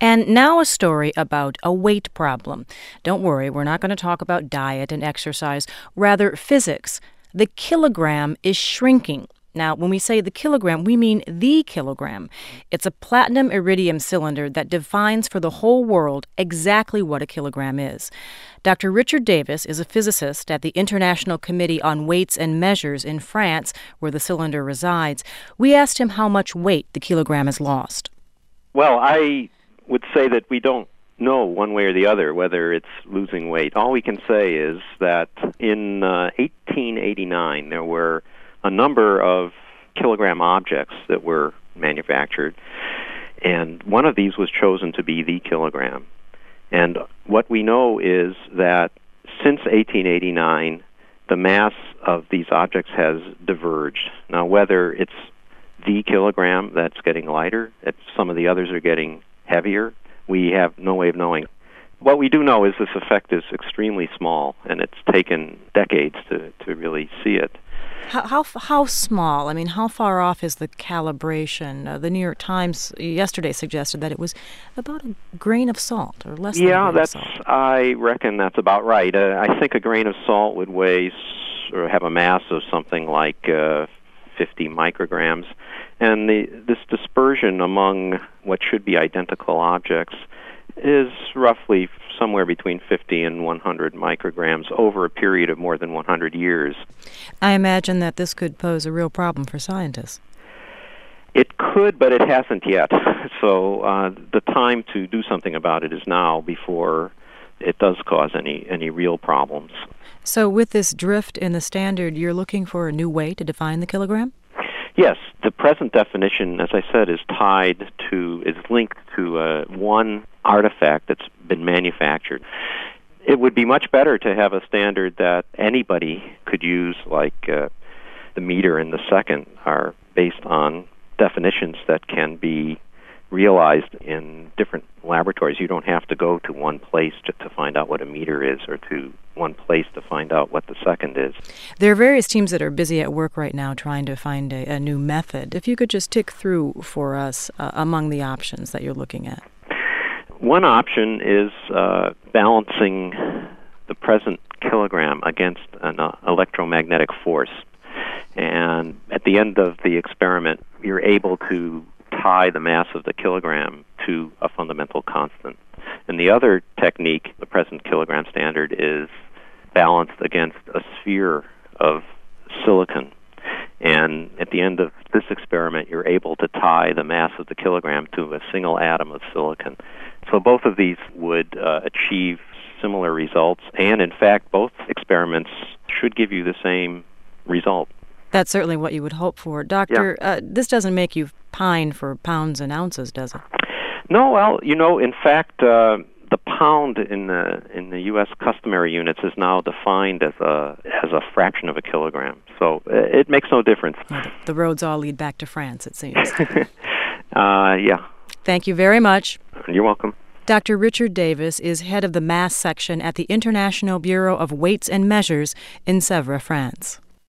And now a story about a weight problem. Don't worry, we're not going to talk about diet and exercise, rather physics. The kilogram is shrinking. Now, when we say the kilogram, we mean the kilogram. It's a platinum iridium cylinder that defines for the whole world exactly what a kilogram is. Dr. Richard Davis is a physicist at the International Committee on Weights and Measures in France, where the cylinder resides. We asked him how much weight the kilogram has lost. Well, I would say that we don't know one way or the other whether it's losing weight. All we can say is that in 1889 there were a number of kilogram objects that were manufactured, and one of these was chosen to be the kilogram. And what we know is that since 1889, the mass of these objects has diverged. Now, whether it's the kilogram that's getting lighter, if some of the others are getting heavier, we have no way of knowing. What we do know is this effect is extremely small, and it's taken decades to really see it. How small? I mean, how far off is the calibration? The New York Times yesterday suggested that it was about a grain of salt, or less than a grain of salt. I reckon that's about right. I think a grain of salt would weigh or have a mass of something like 50 micrograms. And this dispersion among what should be identical objects is roughly somewhere between 50 and 100 micrograms over a period of more than 100 years. I imagine that this could pose a real problem for scientists. It could, but it hasn't yet. So the time to do something about it is now, before it does cause any real problems. So with this drift in the standard, you're looking for a new way to define the kilogram? Yes, the present definition, as I said, is linked to one artifact that's been manufactured. It would be much better to have a standard that anybody could use, like the meter and the second are based on definitions that can be realized in different laboratories. You don't have to go to one place to find out what a meter is, or to one place to find out what the second is. There are various teams that are busy at work right now trying to find a new method. If you could just tick through for us among the options that you're looking at. One option is balancing the present kilogram against an electromagnetic force. And at the end of the experiment, you're able to tie the mass of the kilogram to a fundamental constant. And the other technique, the present kilogram standard, is balanced against a sphere of silicon. And at the end of this experiment, you're able to tie the mass of the kilogram to a single atom of silicon. So both of these would achieve similar results, and in fact, both experiments should give you the same result. That's certainly what you would hope for. Doctor, this doesn't make you pine for pounds and ounces, does it? No, well, in fact, the pound in the U.S. customary units is now defined as a fraction of a kilogram. So it makes no difference. Well, the roads all lead back to France, it seems. Yeah. Thank you very much. You're welcome. Dr. Richard Davis is head of the mass section at the International Bureau of Weights and Measures in Sèvres, France.